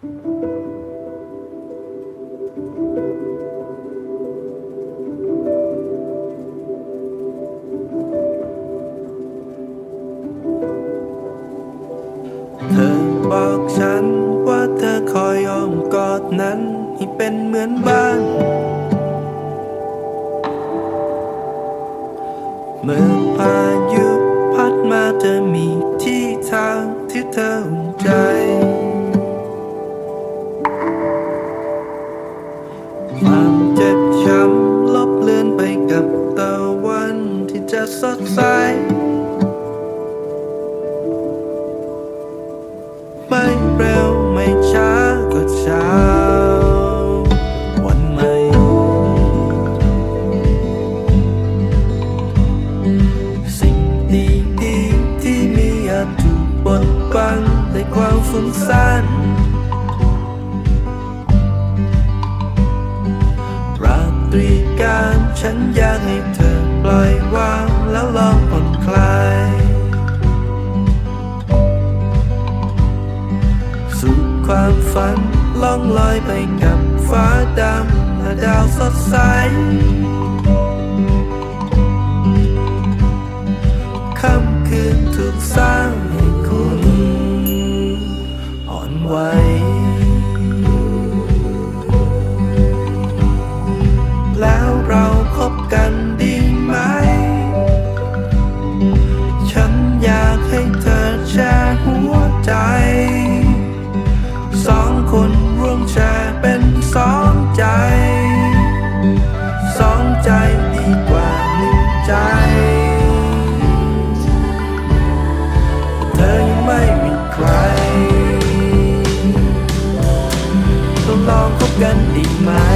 เธอบอกฉันว่าเธอคอยอ้อมกอดนั้นให้เป็นเหมือนบ้านเมื่อพายุพัดมาเธอมีที่ทางที่เธออุ่นใจความเจ็บช้ำลบเลือนไปกับตะวันที่จะสดใสไม่เร็วไม่ช้าก็เช้าวันใหม่สิ่งดีๆที่มีอาจถูกบดบังด้วยความฟุ้งซ่านราตรีการฉันอยากให้เธอปล่อยวางแล้วลองผ่อนคลายสู่ความฝันล่องลอยไปกับฟ้าดำและดาวสดใสค่ำคืนถูกสร้างให้คุณอ่อนไหวแล้วเราคบกันดีไหมฉันอยากให้เธอแชร์หัวใจสองคนร่วมแชร์เป็นสองใจสองใจดีกว่าหนึ่งใจเธอยังไม่มีใครลองคบกันดีไหม